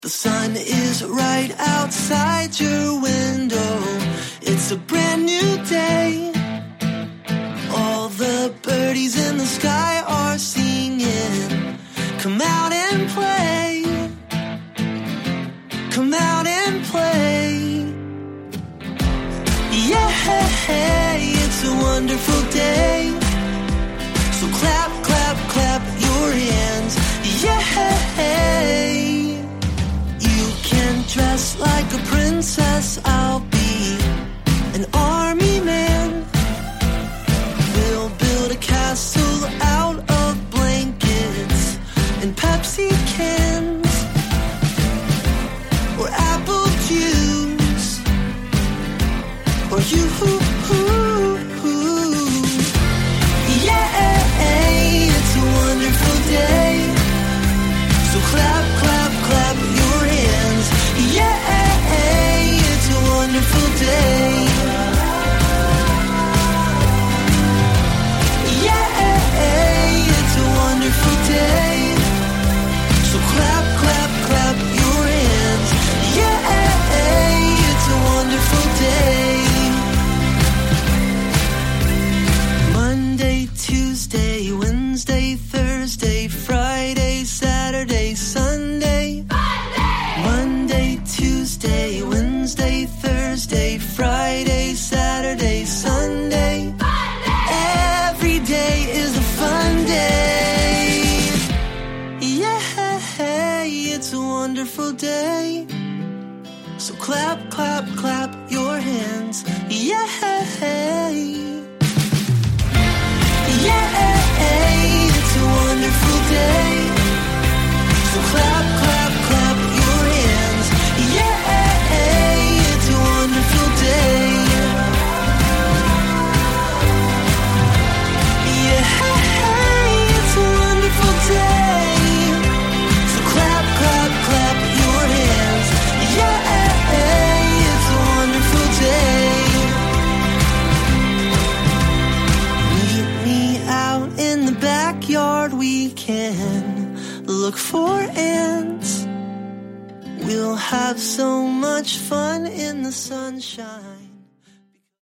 The sun is right outside your window. It's a brand new day. All the birdies in the sky are singing. Come out and play. Come out and play. Yeah, it's a wonderful day. So clap, clap, clap your hands. Yeah. You can dress like a princess. I'll be an army man. We'll build a castle out of blankets and Pepsi cans, or apple juice, or you. Yeah, it's a wonderful day. So clap, clap, clap your hands. Yeah, it's a wonderful day. Yeah, it's a wonderful day. So clap, clap, clap your hands. Yeah, it's a wonderful day. Monday, Tuesday, Wednesday, Thursday, Friday, Saturday, Sunday. Monday, Tuesday, Wednesday, Thursday, Friday, Saturday, Sunday. Every day is a fun day. Yeah, it's a wonderful day. So clap, clap, clap your hands. Yeah. Yeah, it's a wonderful day. So clap, clap, clap your hands. Yeah, it's a wonderful day. Yeah, it's a wonderful day. So clap, clap, clap your hands. Yeah, it's a wonderful day. Out in the backyard we can look for ants. We'll have so much fun in the sunshine.